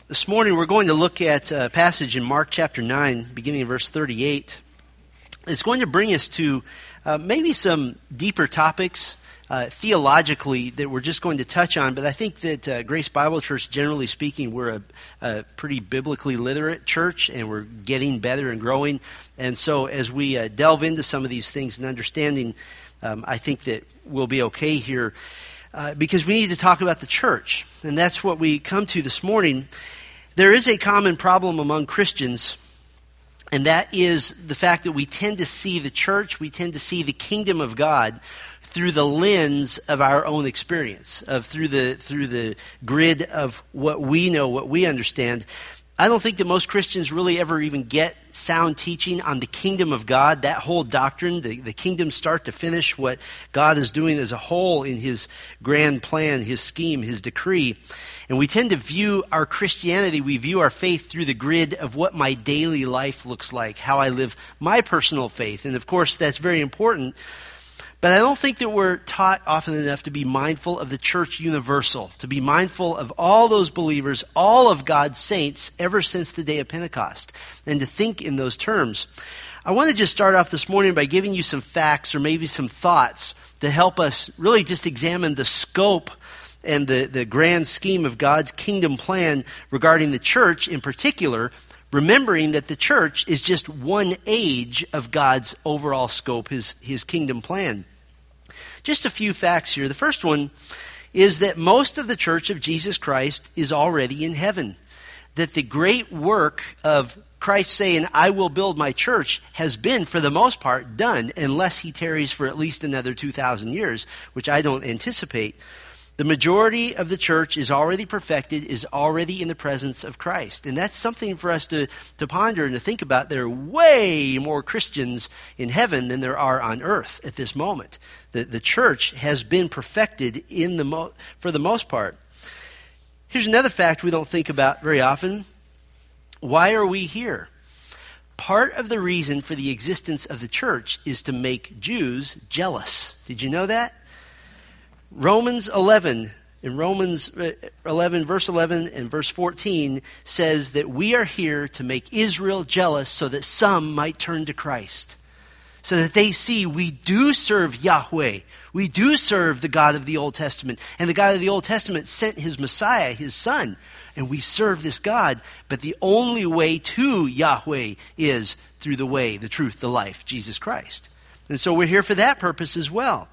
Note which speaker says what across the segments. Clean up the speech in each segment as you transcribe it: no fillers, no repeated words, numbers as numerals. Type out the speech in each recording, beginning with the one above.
Speaker 1: This morning we're going to look at a passage in Mark chapter 9, beginning in verse 38. It's going to bring us to maybe some deeper topics theologically that we're just going to touch on, but I think that Grace Bible Church, generally speaking, we're a pretty biblically literate church, and we're getting better and growing. And so as we delve into some of these things and understanding, I think that we'll be okay here. Because we need to talk about the church, and that's what we come to this morning. There is a common problem among Christians, and that is the fact that we tend to see the church, we tend to see the kingdom of God through the lens of our own experience, through the grid of what we know, what we understand. I don't think that most Christians really ever even get sound teaching on the kingdom of God, that whole doctrine, the kingdom start to finish, what God is doing as a whole in his grand plan, his scheme, his decree. And we tend to view our Christianity, we view our faith through the grid of what my daily life looks like, how I live my personal faith. And of course, that's very important. But I don't think that we're taught often enough to be mindful of the church universal, to be mindful of all those believers, all of God's saints ever since the day of Pentecost, and to think in those terms. I want to just start off this morning by giving you some facts or maybe some thoughts to help us really just examine the scope and the grand scheme of God's kingdom plan regarding the church in particular, remembering that the church is just one age of God's overall scope, his kingdom plan. Just a few facts here. The first one is that most of the church of Jesus Christ is already in heaven. That the great work of Christ saying, I will build my church, has been, for the most part, done, unless he tarries for at least another 2,000 years, which I don't anticipate. The majority of the church is already perfected, is already in the presence of Christ. And that's something for us to ponder and to think about. There are way more Christians in heaven than there are on earth at this moment. The church has been perfected for the most part. Here's another fact we don't think about very often. Why are we here? Part of the reason for the existence of the church is to make Jews jealous. Did you know that? Romans 11, in Romans 11, verse 11 and verse 14, says that we are here to make Israel jealous so that some might turn to Christ. So that they see we do serve Yahweh. We do serve the God of the Old Testament. And the God of the Old Testament sent his Messiah, his Son. And we serve this God. But the only way to Yahweh is through the way, the truth, the life, Jesus Christ. And so we're here for that purpose as well.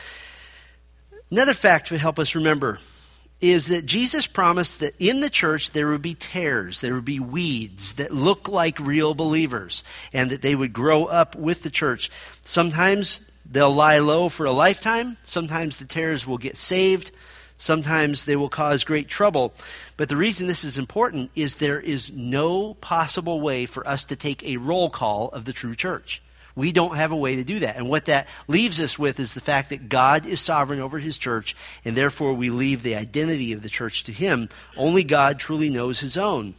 Speaker 1: Another fact to help us remember is that Jesus promised that in the church there would be tares, there would be weeds that look like real believers, and that they would grow up with the church. Sometimes they'll lie low for a lifetime. Sometimes the tares will get saved. Sometimes they will cause great trouble. But the reason this is important is there is no possible way for us to take a roll call of the true church. We don't have a way to do that. And what that leaves us with is the fact that God is sovereign over his church, and therefore we leave the identity of the church to him. Only God truly knows his own.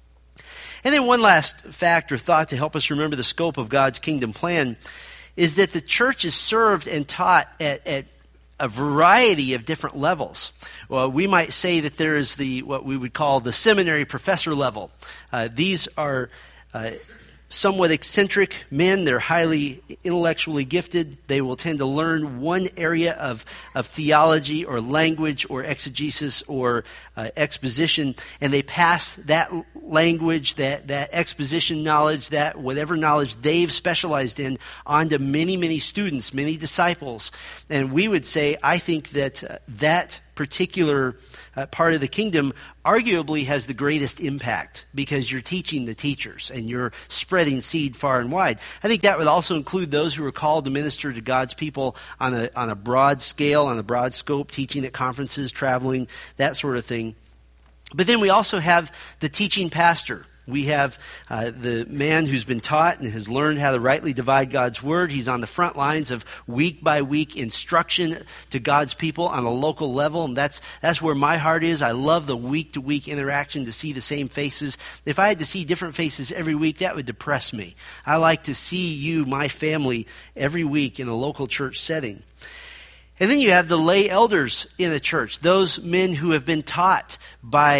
Speaker 1: And then one last fact or thought to help us remember the scope of God's kingdom plan is that the church is served and taught at a variety of different levels. Well, we might say that there is what we would call the seminary professor level. These are somewhat eccentric men. They're highly intellectually gifted. They will tend to learn one area of theology or language or exegesis or exposition, and they pass that language, that exposition knowledge, that whatever knowledge they've specialized in, on to many, many students, many disciples. And we would say, I think that that particular part of the kingdom arguably has the greatest impact because you're teaching the teachers and you're spreading seed far and wide. I think that would also include those who are called to minister to God's people on a broad scale, on a broad scope, teaching at conferences, traveling, that sort of thing. But then we also have the teaching pastor. We have the man who's been taught and has learned how to rightly divide God's word. He's on the front lines of week-by-week instruction to God's people on a local level, and that's where my heart is. I love the week-to-week interaction, to see the same faces. If I had to see different faces every week, that would depress me. I like to see you, my family, every week in a local church setting. And then you have the lay elders in the church, those men who have been taught by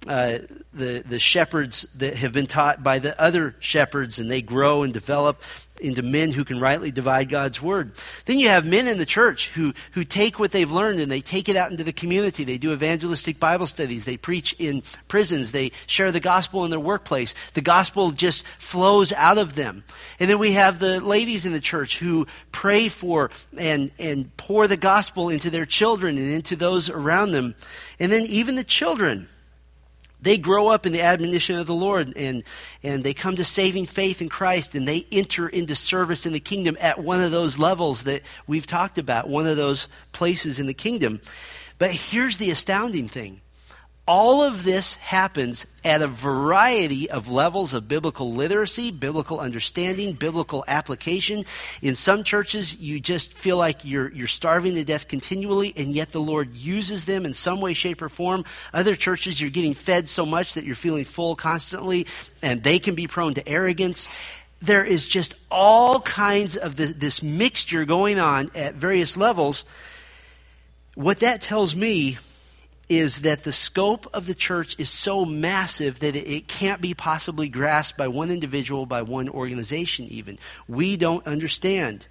Speaker 1: the shepherds that have been taught by the other shepherds, and they grow and develop into men who can rightly divide God's word. Then you have men in the church who take what they've learned and they take it out into the community. They do evangelistic Bible studies. They preach in prisons. They share the gospel in their workplace. The gospel just flows out of them. And then we have the ladies in the church who pray for and pour the gospel into their children and into those around them. And then even the children, they grow up in the admonition of the Lord, and they come to saving faith in Christ, and they enter into service in the kingdom at one of those levels that we've talked about, one of those places in the kingdom. But here's the astounding thing. All of this happens at a variety of levels of biblical literacy, biblical understanding, biblical application. In some churches, you just feel like you're starving to death continually, and yet the Lord uses them in some way, shape, or form. Other churches, you're getting fed so much that you're feeling full constantly, and they can be prone to arrogance. There is just all kinds of this mixture going on at various levels. What that tells me is that the scope of the church is so massive that it can't be possibly grasped by one individual, by one organization even. We don't understand.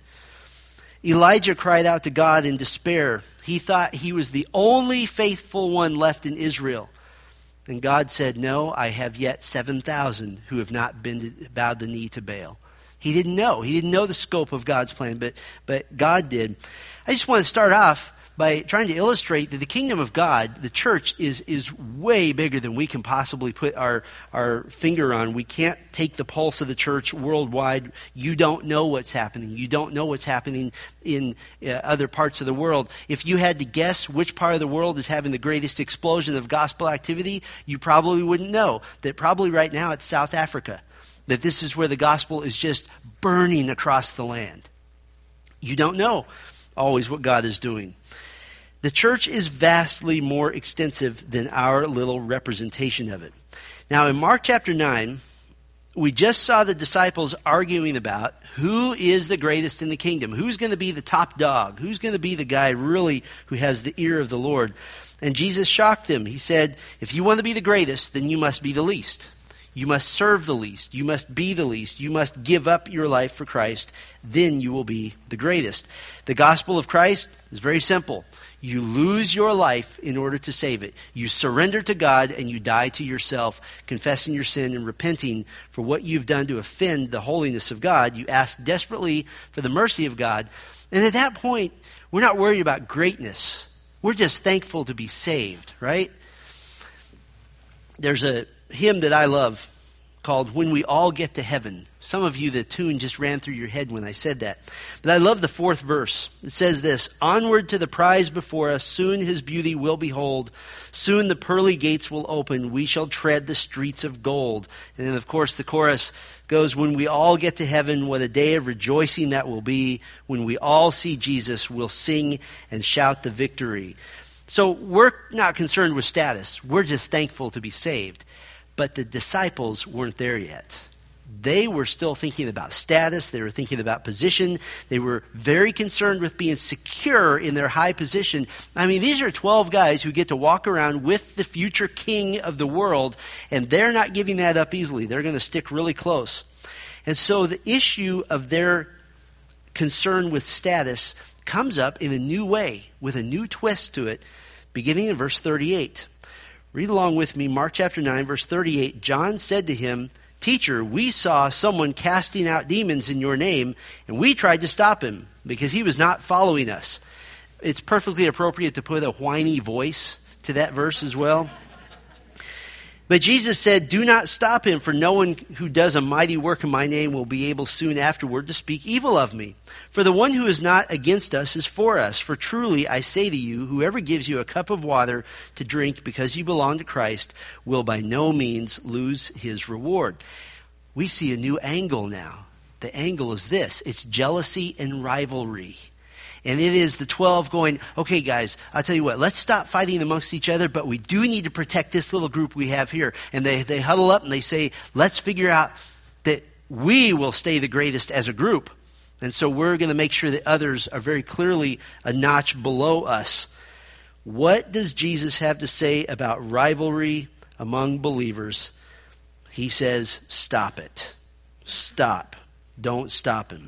Speaker 1: Elijah cried out to God in despair. He thought he was the only faithful one left in Israel. And God said, no, I have yet 7,000 who have not bowed the knee to Baal. He didn't know. He didn't know the scope of God's plan, but God did. I just want to start off by trying to illustrate that the kingdom of God, the church, is way bigger than we can possibly put our finger on. We can't take the pulse of the church worldwide. You don't know what's happening. You don't know what's happening in other parts of the world. If you had to guess which part of the world is having the greatest explosion of gospel activity, you probably wouldn't know. That probably right now it's South Africa. That this is where the gospel is just burning across the land. You don't know always what God is doing. The church is vastly more extensive than our little representation of it. Now, in Mark chapter 9, we just saw the disciples arguing about who is the greatest in the kingdom. Who's going to be the top dog? Who's going to be the guy really who has the ear of the Lord? And Jesus shocked them. He said, if you want to be the greatest, then you must be the least. You must serve the least. You must be the least. You must give up your life for Christ. Then you will be the greatest. The gospel of Christ is very simple. You lose your life in order to save it. You surrender to God and you die to yourself, confessing your sin and repenting for what you've done to offend the holiness of God. You ask desperately for the mercy of God. And at that point, we're not worried about greatness. We're just thankful to be saved, right? There's a hymn that I love called When We All Get to Heaven. Some of you, the tune just ran through your head when I said that. But I love the fourth verse. It says this, onward to the prize before us, soon his beauty we'll behold. Soon the pearly gates will open, we shall tread the streets of gold. And then, of course, the chorus goes, when we all get to heaven, what a day of rejoicing that will be. When we all see Jesus, we'll sing and shout the victory. So we're not concerned with status. We're just thankful to be saved. But the disciples weren't there yet. They were still thinking about status. They were thinking about position. They were very concerned with being secure in their high position. I mean, these are 12 guys who get to walk around with the future king of the world, and they're not giving that up easily. They're going to stick really close. And so the issue of their concern with status comes up in a new way, with a new twist to it, beginning in verse 38. Read along with me, Mark chapter 9, verse 38. John said to him, Teacher, we saw someone casting out demons in your name, and we tried to stop him because he was not following us. It's perfectly appropriate to put a whiny voice to that verse as well. But Jesus said, do not stop him, for no one who does a mighty work in my name will be able soon afterward to speak evil of me. For the one who is not against us is for us. For truly I say to you, whoever gives you a cup of water to drink because you belong to Christ will by no means lose his reward. We see a new angle now. The angle is this. It's jealousy and rivalry. And it is the 12 going, okay, guys, I'll tell you what, let's stop fighting amongst each other, but we do need to protect this little group we have here. And they huddle up and they say, let's figure out that we will stay the greatest as a group. And so we're going to make sure that others are very clearly a notch below us. What does Jesus have to say about rivalry, among believers, he says, stop it. Stop. Don't stop him.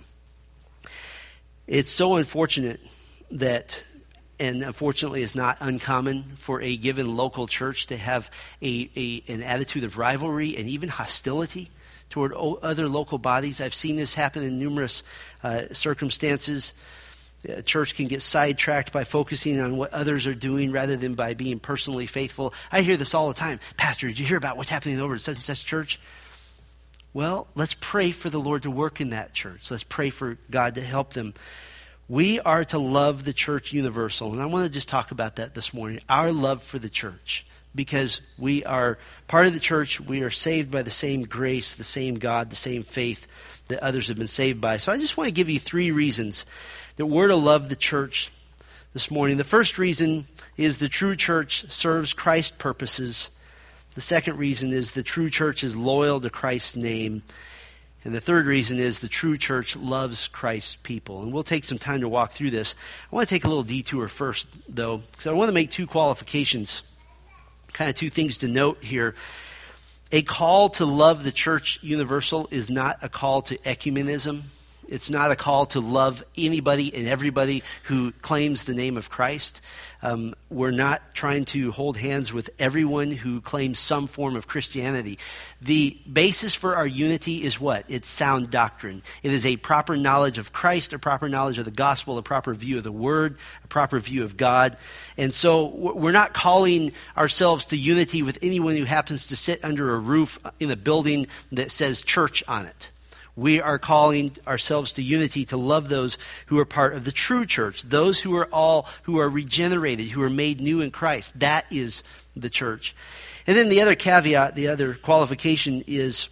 Speaker 1: It's so unfortunate that, and unfortunately it's not uncommon for a given local church to have an attitude of rivalry and even hostility toward other local bodies. I've seen this happen in numerous circumstances. A church can get sidetracked by focusing on what others are doing rather than by being personally faithful. I hear this all the time. Pastor, did you hear about what's happening over at such and such church? Well, let's pray for the Lord to work in that church. Let's pray for God to help them. We are to love the church universal. And I want to just talk about that this morning. Our love for the church. Because we are part of the church. We are saved by the same grace, the same God, the same faith that others have been saved by. So I just want to give you 3 reasons that we're to love the church this morning. The first reason is the true church serves Christ's purposes. The second reason is the true church is loyal to Christ's name. And the third reason is the true church loves Christ's people. And we'll take some time to walk through this. I want to take a little detour first, though, because I want to make 2 qualifications, kind of 2 things to note here. A call to love the church universal is not a call to ecumenism. It's not a call to love anybody and everybody who claims the name of Christ. We're not trying to hold hands with everyone who claims some form of Christianity. The basis for our unity is what? It's sound doctrine. It is a proper knowledge of Christ, a proper knowledge of the gospel, a proper view of the word, a proper view of God. And so we're not calling ourselves to unity with anyone who happens to sit under a roof in a building that says church on it. We are calling ourselves to unity to love those who are part of the true church, those who are regenerated, who are made new in Christ. That is the church. And then the other caveat, the other qualification is,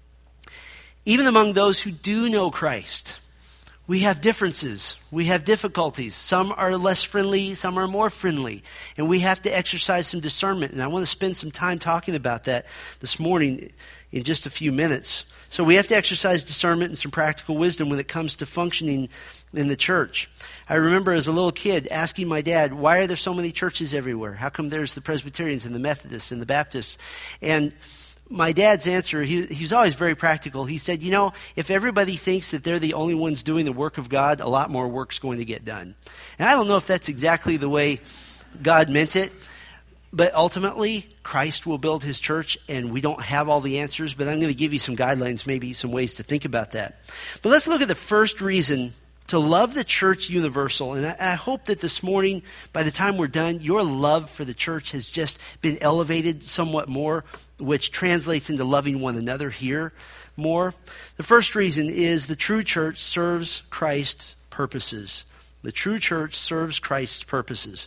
Speaker 1: even among those who do know Christ, we have differences. We have difficulties. Some are less friendly, some are more friendly. And we have to exercise some discernment. And I want to spend some time talking about that this morning in just a few minutes. So we have to exercise discernment and some practical wisdom when it comes to functioning in the church. I remember as a little kid asking my dad, why are there so many churches everywhere? How come there's the Presbyterians and the Methodists and the Baptists? And my dad's answer, he was always very practical. He said, if everybody thinks that they're the only ones doing the work of God, a lot more work's going to get done. And I don't know if that's exactly the way God meant it, but ultimately, Christ will build his church, and we don't have all the answers, but I'm going to give you some guidelines, maybe some ways to think about that. But let's look at the first reason to love the church universal. And I hope that this morning, by the time we're done, your love for the church has just been elevated somewhat more, which translates into loving one another here more. The first reason is the true church serves Christ's purposes. The true church serves Christ's purposes.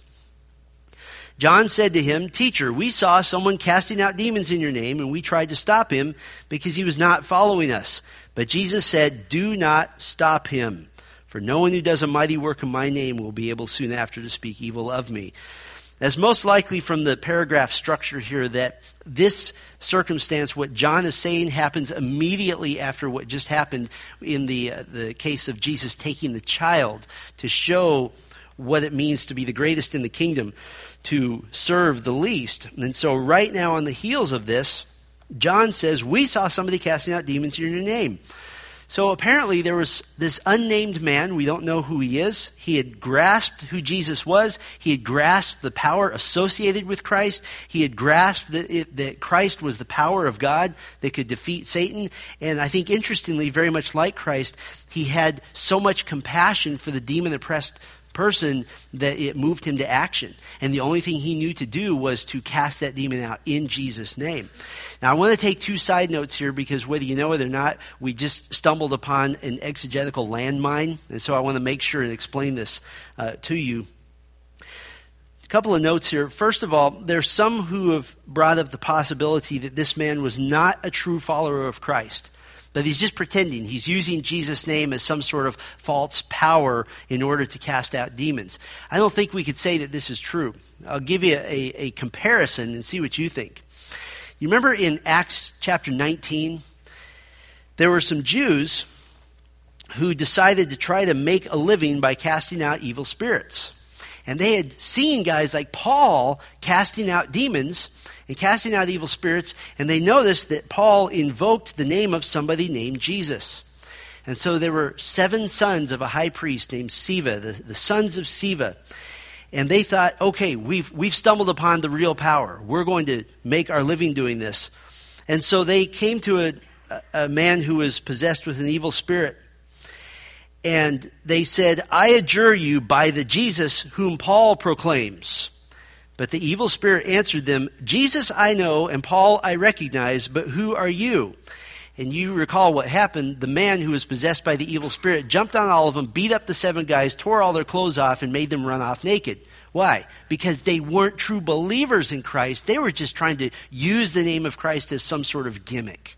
Speaker 1: John said to him, "Teacher, we saw someone casting out demons in your name, and we tried to stop him because he was not following us." But Jesus said, "Do not stop him, for no one who does a mighty work in my name will be able soon after to speak evil of me." As most likely from the paragraph structure here that this circumstance, what John is saying, happens immediately after what just happened in the case of Jesus taking the child to show what it means to be the greatest in the kingdom, to serve the least. And so right now on the heels of this, John says, we saw somebody casting out demons in your name. So apparently there was this unnamed man. We don't know who he is. He had grasped who Jesus was. He had grasped the power associated with Christ. He had grasped that Christ was the power of God that could defeat Satan. And I think interestingly, very much like Christ, he had so much compassion for the demon-oppressed person that it moved him to action. And the only thing he knew to do was to cast that demon out in Jesus' name. Now, I want to take 2 side notes here because whether you know it or not, we just stumbled upon an exegetical landmine. And so I want to make sure and explain this to you. A couple of notes here. First of all, there's some who have brought up the possibility that this man was not a true follower of Christ. But he's just pretending. He's using Jesus' name as some sort of false power in order to cast out demons. I don't think we could say that this is true. I'll give you a comparison and see what you think. You remember in Acts chapter 19, there were some Jews who decided to try to make a living by casting out evil spirits. And they had seen guys like Paul casting out demons, and casting out evil spirits, and they noticed that Paul invoked the name of somebody named Jesus. And so there were 7 sons of a high priest named Sceva, the sons of Sceva. And they thought, okay, we've stumbled upon the real power. We're going to make our living doing this. And so they came to a man who was possessed with an evil spirit. And they said, I adjure you by the Jesus whom Paul proclaims. But the evil spirit answered them, Jesus I know, and Paul I recognize, but who are you? And you recall what happened. The man who was possessed by the evil spirit jumped on all of them, beat up the 7 guys, tore all their clothes off, and made them run off naked. Why? Because they weren't true believers in Christ. They were just trying to use the name of Christ as some sort of gimmick.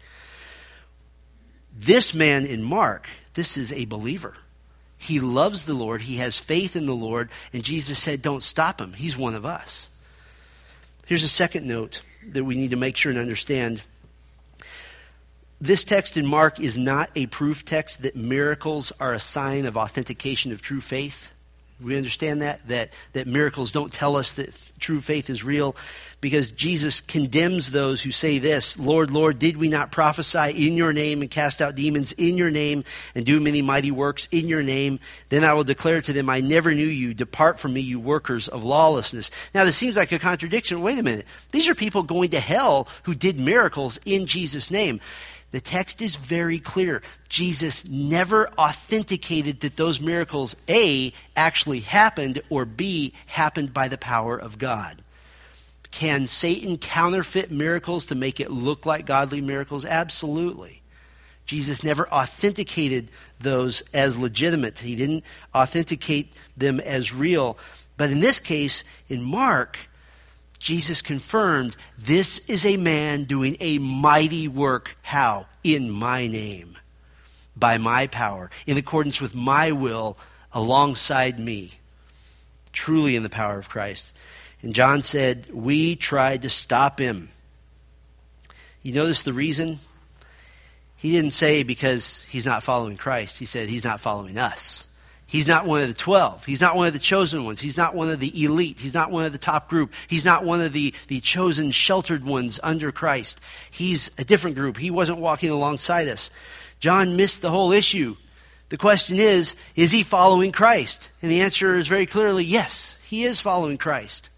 Speaker 1: This man in Mark, this is a believer. He loves the Lord. He has faith in the Lord. And Jesus said, don't stop him. He's one of us. Here's a second note that we need to make sure and understand. This text in Mark is not a proof text that miracles are a sign of authentication of true faith. We understand that miracles don't tell us that true faith is real, because Jesus condemns those who say this, Lord, Lord, did we not prophesy in your name and cast out demons in your name and do many mighty works in your name? Then I will declare to them, I never knew you. Depart from me, you workers of lawlessness. Now, this seems like a contradiction. Wait a minute. These are people going to hell who did miracles in Jesus' name. The text is very clear. Jesus never authenticated that those miracles, A, actually happened, or B, happened by the power of God. Can Satan counterfeit miracles to make it look like godly miracles? Absolutely. Jesus never authenticated those as legitimate. He didn't authenticate them as real. But in this case, in Mark, Jesus confirmed, this is a man doing a mighty work. How? In my name, by my power, in accordance with my will, alongside me. Truly in the power of Christ. And John said, we tried to stop him. You notice the reason? He didn't say because he's not following Christ. He said he's not following us. He's not one of the 12. He's not one of the chosen ones. He's not one of the elite. He's not one of the top group. He's not one of the chosen, sheltered ones under Christ. He's a different group. He wasn't walking alongside us. John missed the whole issue. The question is he following Christ? And the answer is very clearly, yes, he is following Christ.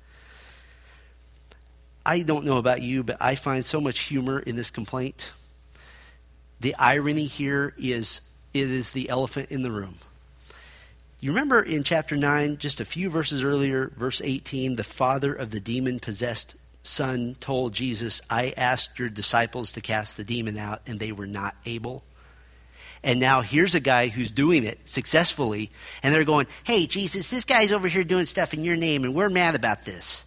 Speaker 1: I don't know about you, but I find so much humor in this complaint. The irony here is, it is the elephant in the room. You remember in chapter 9, just a few verses earlier, verse 18, the father of the demon-possessed son told Jesus, I asked your disciples to cast the demon out, and they were not able. And now here's a guy who's doing it successfully, and they're going, hey, Jesus, this guy's over here doing stuff in your name, and we're mad about this.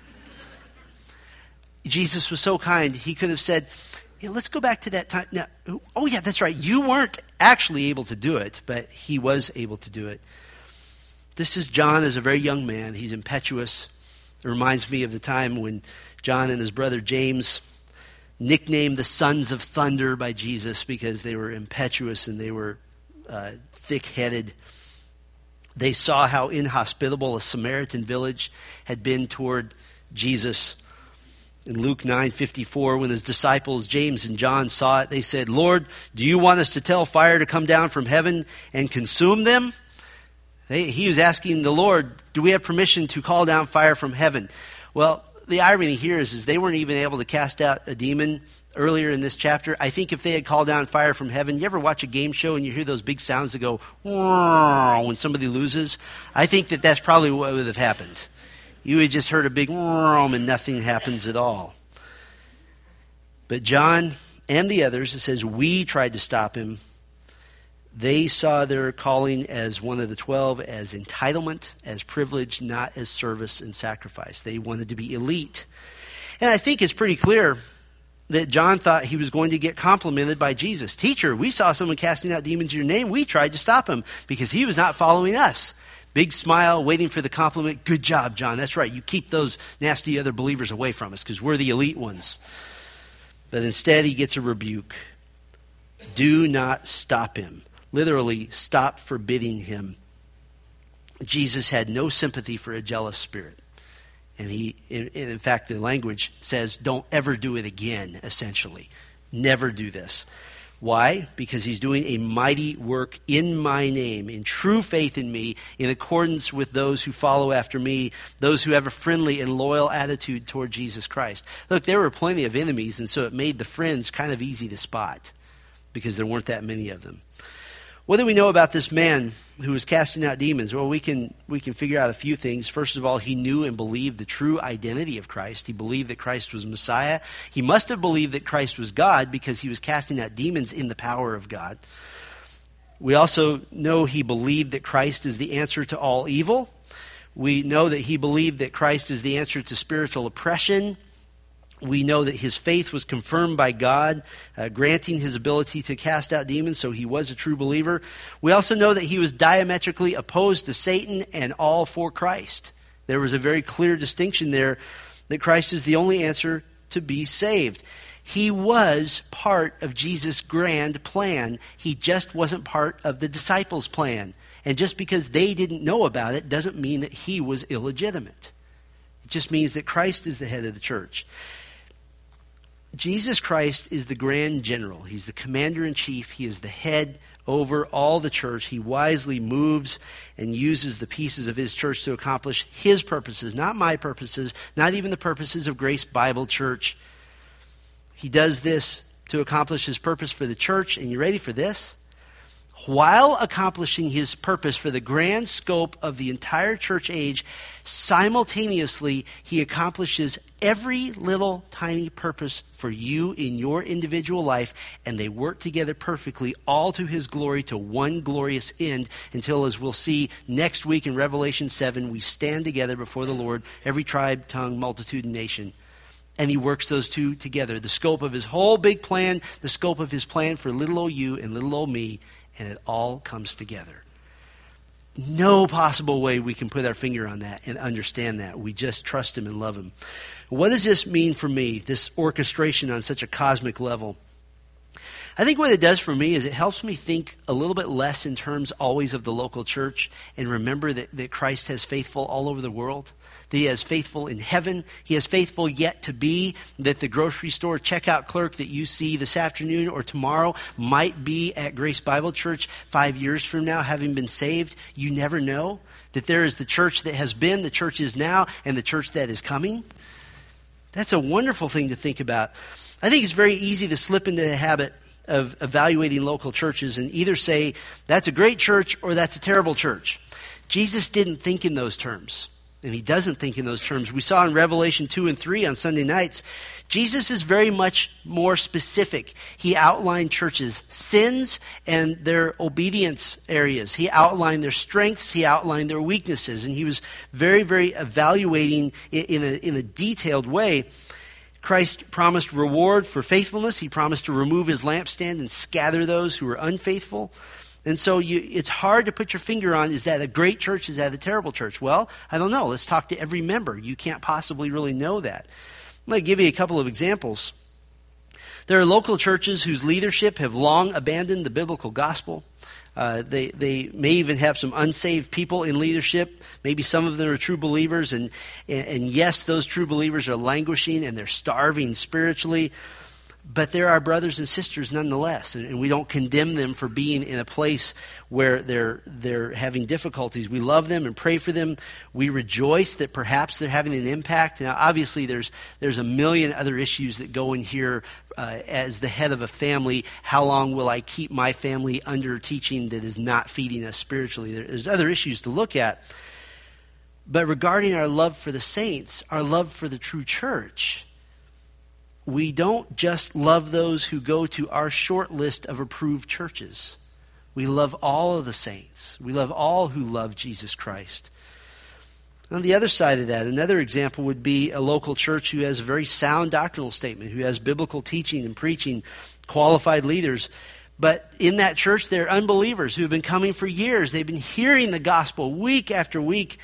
Speaker 1: Jesus was so kind, he could have said, let's go back to that time. Now, oh, yeah, that's right. You weren't actually able to do it, but he was able to do it. This is John as a very young man. He's impetuous. It reminds me of the time when John and his brother James nicknamed the sons of thunder by Jesus because they were impetuous and they were thick-headed. They saw how inhospitable a Samaritan village had been toward Jesus. In Luke 9:54, when his disciples James and John saw it, they said, Lord, do you want us to tell fire to come down from heaven and consume them? He was asking the Lord, do we have permission to call down fire from heaven? Well, the irony here is they weren't even able to cast out a demon earlier in this chapter. I think if they had called down fire from heaven, you ever watch a game show and you hear those big sounds that go when somebody loses? I think that's probably what would have happened. You had just heard a big and nothing happens at all. But John and the others, it says, we tried to stop him. They saw their calling as one of the 12 as entitlement, as privilege, not as service and sacrifice. They wanted to be elite. And I think it's pretty clear that John thought he was going to get complimented by Jesus. Teacher, we saw someone casting out demons in your name. We tried to stop him because he was not following us. Big smile, waiting for the compliment. Good job, John. That's right. You keep those nasty other believers away from us because we're the elite ones. But instead, he gets a rebuke. Do not stop him. Literally, stop forbidding him. Jesus had no sympathy for a jealous spirit. And in fact, the language says, don't ever do it again, essentially. Never do this. Why? Because he's doing a mighty work in my name, in true faith in me, in accordance with those who follow after me, those who have a friendly and loyal attitude toward Jesus Christ. Look, there were plenty of enemies, and so it made the friends kind of easy to spot because there weren't that many of them. What do we know about this man who was casting out demons? Well, we can figure out a few things. First of all, he knew and believed the true identity of Christ. He believed that Christ was Messiah. He must have believed that Christ was God because he was casting out demons in the power of God. We also know he believed that Christ is the answer to all evil. We know that he believed that Christ is the answer to spiritual oppression. We know that his faith was confirmed by God, granting his ability to cast out demons, so he was a true believer. We also know that he was diametrically opposed to Satan and all for Christ. There was a very clear distinction there that Christ is the only answer to be saved. He was part of Jesus' grand plan. He just wasn't part of the disciples' plan. And just because they didn't know about it doesn't mean that he was illegitimate. It just means that Christ is the head of the church. Jesus Christ is the grand general. He's the commander-in-chief. He is the head over all the church. He wisely moves and uses the pieces of his church to accomplish his purposes, not my purposes, not even the purposes of Grace Bible Church. He does this to accomplish his purpose for the church, and you ready for this? While accomplishing his purpose for the grand scope of the entire church age, simultaneously, he accomplishes every little tiny purpose for you in your individual life, and they work together perfectly, all to his glory, to one glorious end, until, as we'll see next week in Revelation 7, we stand together before the Lord, every tribe, tongue, multitude, and nation. And he works those two together. The scope of his whole big plan, the scope of his plan for little old you and little old me, and it all comes together. No possible way we can put our finger on that and understand that. We just trust him and love him. What does this mean for me, this orchestration on such a cosmic level? I think what it does for me is it helps me think a little bit less in terms always of the local church and remember that Christ has faithful all over the world, that he has faithful in heaven, he has faithful yet to be, that the grocery store checkout clerk that you see this afternoon or tomorrow might be at Grace Bible Church 5 years from now having been saved. You never know. That there is the church that has been, the church is now, and the church that is coming. That's a wonderful thing to think about. I think it's very easy to slip into the habit of evaluating local churches and either say, that's a great church or that's a terrible church. Jesus didn't think in those terms, and he doesn't think in those terms. We saw in Revelation 2 and 3 on Sunday nights, Jesus is very much more specific. He outlined churches' sins and their obedience areas. He outlined their strengths, he outlined their weaknesses, and he was very, very evaluating in a detailed way. Christ promised reward for faithfulness. He promised to remove his lampstand and scatter those who were unfaithful. And so it's hard to put your finger on, is that a great church? Is that a terrible church? Well, I don't know. Let's talk to every member. You can't possibly really know that. I'm going to give you a couple of examples. There are local churches whose leadership have long abandoned the biblical gospel. They may even have some unsaved people in leadership. Maybe some of them are true believers, and yes, those true believers are languishing and they're starving spiritually. But they're our brothers and sisters nonetheless, and we don't condemn them for being in a place where they're having difficulties. We love them and pray for them. We rejoice that perhaps they're having an impact. Now, obviously, there's a million other issues that go in here. As the head of a family, how long will I keep my family under teaching that is not feeding us spiritually? There's other issues to look at. But regarding our love for the saints, our love for the true church, we don't just love those who go to our short list of approved churches. We love all of the saints. We love all who love Jesus Christ. On the other side of that, another example would be a local church who has a very sound doctrinal statement, who has biblical teaching and preaching, qualified leaders. But in that church, there are unbelievers who have been coming for years. They've been hearing the gospel week after week,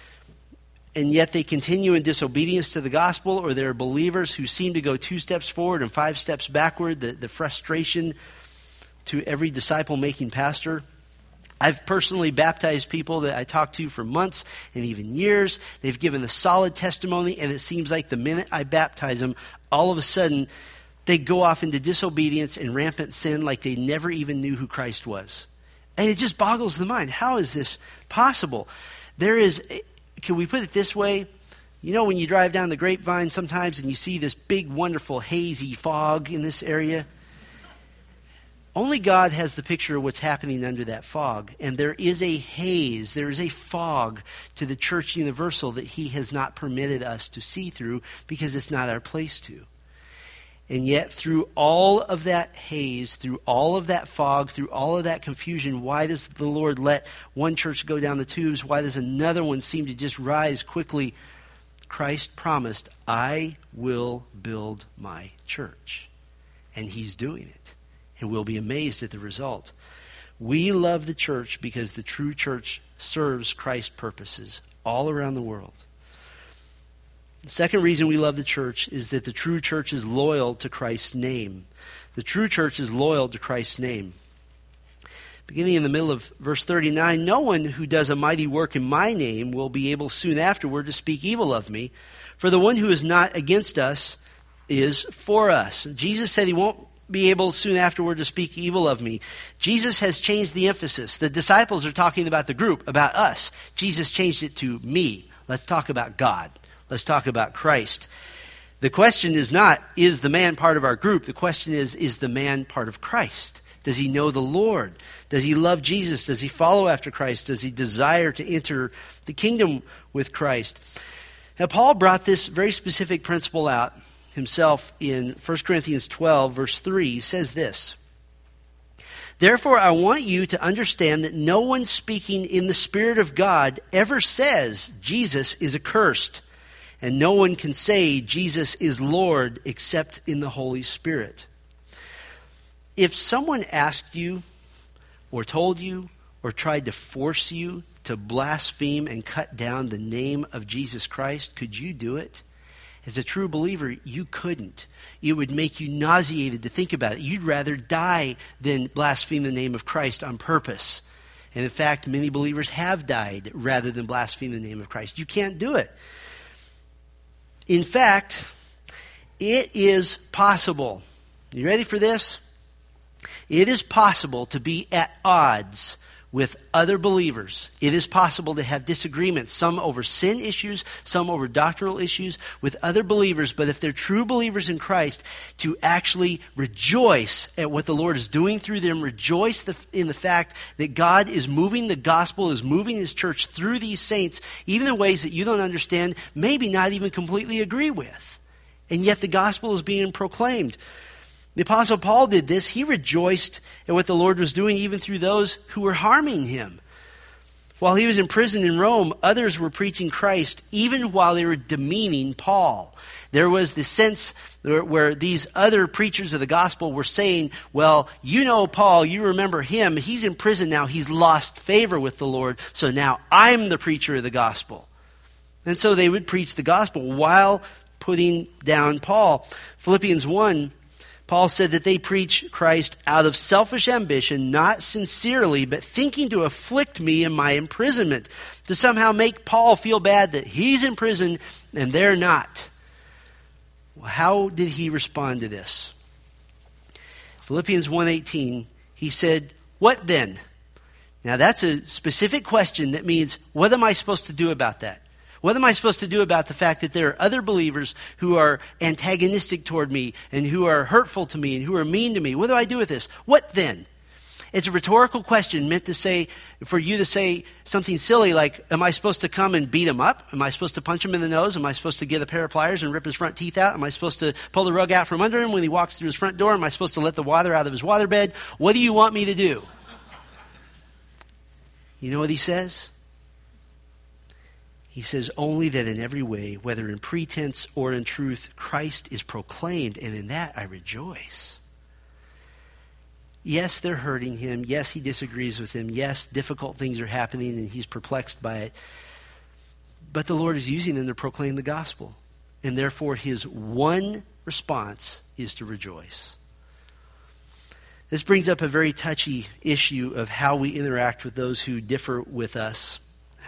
Speaker 1: and yet they continue in disobedience to the gospel, or there are believers who seem to go 2 steps forward and 5 steps backward, the frustration to every disciple-making pastor. I've personally baptized people that I talked to for months and even years. They've given a solid testimony, and it seems like the minute I baptize them, all of a sudden, they go off into disobedience and rampant sin like they never even knew who Christ was. And it just boggles the mind. How is this possible? Can we put it this way? You know when you drive down the Grapevine sometimes and you see this big, wonderful, hazy fog in this area? Only God has the picture of what's happening under that fog. And there is a haze, there is a fog to the church universal that he has not permitted us to see through because it's not our place to. And yet through all of that haze, through all of that fog, through all of that confusion, why does the Lord let one church go down the tubes? Why does another one seem to just rise quickly? Christ promised, I will build my church. And he's doing it. And we'll be amazed at the result. We love the church because the true church serves Christ's purposes all around the world. The second reason we love the church is that the true church is loyal to Christ's name. The true church is loyal to Christ's name. Beginning in the middle of verse 39, no one who does a mighty work in my name will be able soon afterward to speak evil of me. For the one who is not against us is for us. Jesus said he won't be able soon afterward to speak evil of me. Jesus has changed the emphasis. The disciples are talking about the group, about us. Jesus changed it to me. Let's talk about God. Let's talk about Christ. The question is not, is the man part of our group? The question is the man part of Christ? Does he know the Lord? Does he love Jesus? Does he follow after Christ? Does he desire to enter the kingdom with Christ? Now, Paul brought this very specific principle out himself in 1 Corinthians 12, verse 3. He says this, therefore, I want you to understand that no one speaking in the Spirit of God ever says Jesus is accursed, and no one can say Jesus is Lord except in the Holy Spirit. If someone asked you or told you or tried to force you to blaspheme and cut down the name of Jesus Christ, could you do it? As a true believer, you couldn't. It would make you nauseated to think about it. You'd rather die than blaspheme the name of Christ on purpose. And in fact, many believers have died rather than blaspheme the name of Christ. You can't do it. In fact, it is possible. You ready for this? It is possible to be at odds with other believers. It is possible to have disagreements, some over sin issues, some over doctrinal issues with other believers, but if they're true believers in Christ, to actually rejoice at what the Lord is doing through them, rejoice in the fact that God is moving the gospel, is moving his church through these saints, even in ways that you don't understand, maybe not even completely agree with. And yet the gospel is being proclaimed. The Apostle Paul did this. He rejoiced at what the Lord was doing even through those who were harming him. While he was imprisoned in Rome, others were preaching Christ even while they were demeaning Paul. There was the sense where these other preachers of the gospel were saying, well, you know Paul, you remember him. He's in prison now. He's lost favor with the Lord. So now I'm the preacher of the gospel. And so they would preach the gospel while putting down Paul. Philippians 1, Paul said that they preach Christ out of selfish ambition, not sincerely, but thinking to afflict me in my imprisonment, to somehow make Paul feel bad that he's in prison and they're not. Well, how did he respond to this? Philippians 1:18, he said, what then? Now that's a specific question that means, what am I supposed to do about that? What am I supposed to do about the fact that there are other believers who are antagonistic toward me and who are hurtful to me and who are mean to me? What do I do with this? What then? It's a rhetorical question meant to say, for you to say something silly like, am I supposed to come and beat him up? Am I supposed to punch him in the nose? Am I supposed to get a pair of pliers and rip his front teeth out? Am I supposed to pull the rug out from under him when he walks through his front door? Am I supposed to let the water out of his waterbed? What do you want me to do? You know what he says? He says, only that in every way, whether in pretense or in truth, Christ is proclaimed, and in that I rejoice. Yes, they're hurting him. Yes, he disagrees with them. Yes, difficult things are happening, and he's perplexed by it. But the Lord is using them to proclaim the gospel, and therefore his one response is to rejoice. This brings up a very touchy issue of how we interact with those who differ with us,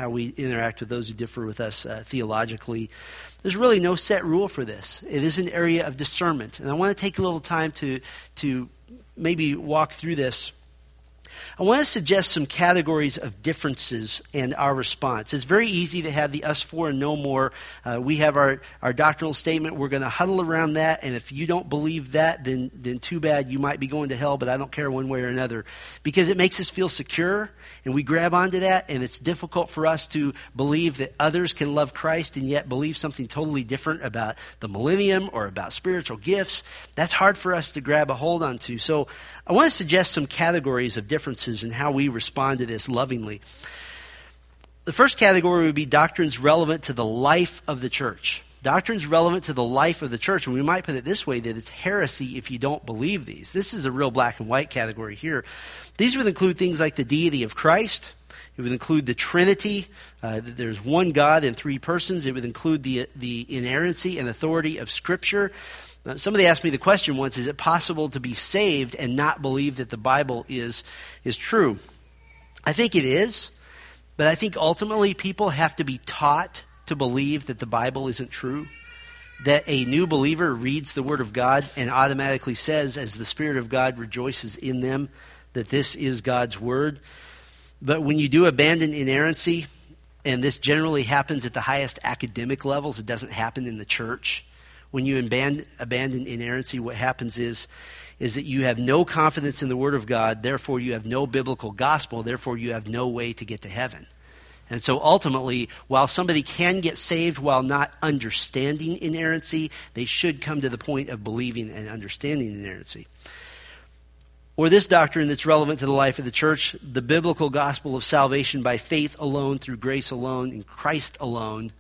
Speaker 1: theologically. There's really no set rule for this. It is an area of discernment. And I want to take a little time to maybe walk through this. I want to suggest some categories of differences and our response. It's very easy to have the us for and no more. We have our doctrinal statement. We're going to huddle around that, and if you don't believe that, then too bad. You might be going to hell, but I don't care one way or another. Because it makes us feel secure, and we grab onto that, and it's difficult for us to believe that others can love Christ and yet believe something totally different about the millennium or about spiritual gifts. That's hard for us to grab a hold onto. So I want to suggest some categories of differences in how we respond to this lovingly. The first category would be doctrines relevant to the life of the church. Doctrines relevant to the life of the church, and we might put it this way, that it's heresy if you don't believe these. This is a real black and white category here. These would include things like the deity of Christ. It would include the Trinity. There's one God in three persons. It would include the inerrancy and authority of Scripture. Somebody asked me the question once, is it possible to be saved and not believe that the Bible is true? I think it is, but I think ultimately people have to be taught to believe that the Bible isn't true, that a new believer reads the Word of God and automatically says, as the Spirit of God rejoices in them, that this is God's Word. But when you do abandon inerrancy, and this generally happens at the highest academic levels, it doesn't happen in the church. When you abandon inerrancy, what happens is that you have no confidence in the Word of God, therefore you have no biblical gospel, therefore you have no way to get to heaven. And so ultimately, while somebody can get saved while not understanding inerrancy, they should come to the point of believing and understanding inerrancy. Or this doctrine that's relevant to the life of the church, the biblical gospel of salvation by faith alone, through grace alone, in Christ alone.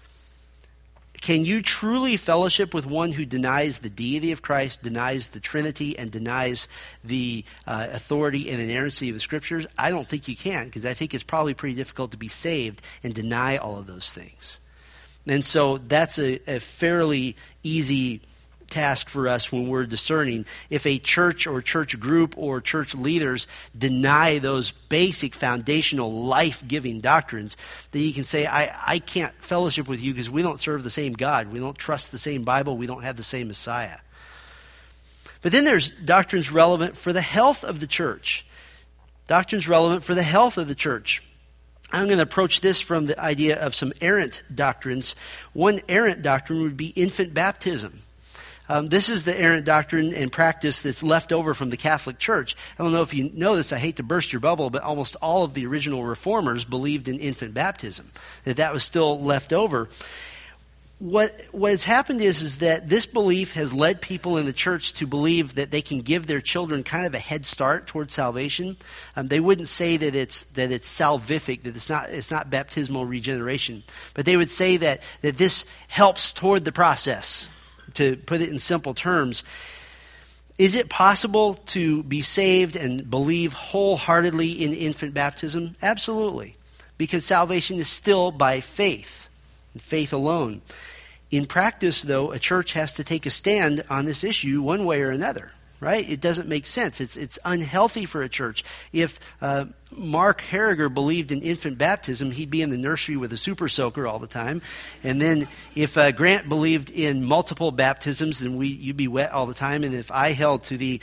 Speaker 1: Can you truly fellowship with one who denies the deity of Christ, denies the Trinity, and denies the authority and inerrancy of the Scriptures? I don't think you can, because I think it's probably pretty difficult to be saved and deny all of those things. And so that's a fairly easy task for us when we're discerning. If a church or church group or church leaders deny those basic foundational life-giving doctrines, then you can say, I can't fellowship with you because we don't serve the same God. We don't trust the same Bible. We don't have the same Messiah. But then there's doctrines relevant for the health of the church. Doctrines relevant for the health of the church. I'm going to approach this from the idea of some errant doctrines. One errant doctrine would be infant baptism. This is the errant doctrine and practice that's left over from the Catholic Church. I don't know if you know this, I hate to burst your bubble, but almost all of the original reformers believed in infant baptism, that was still left over. What has happened is that this belief has led people in the church to believe that they can give their children kind of a head start towards salvation. They wouldn't say that it's salvific, that it's not baptismal regeneration, but they would say that this helps toward the process. To put it in simple terms, is it possible to be saved and believe wholeheartedly in infant baptism? Absolutely, because salvation is still by faith, and faith alone. In practice, though, a church has to take a stand on this issue one way or another, right? It doesn't make sense. It's unhealthy for a church. If Mark Harriger believed in infant baptism, he'd be in the nursery with a super soaker all the time. And then if Grant believed in multiple baptisms, then you'd be wet all the time. And if I held to the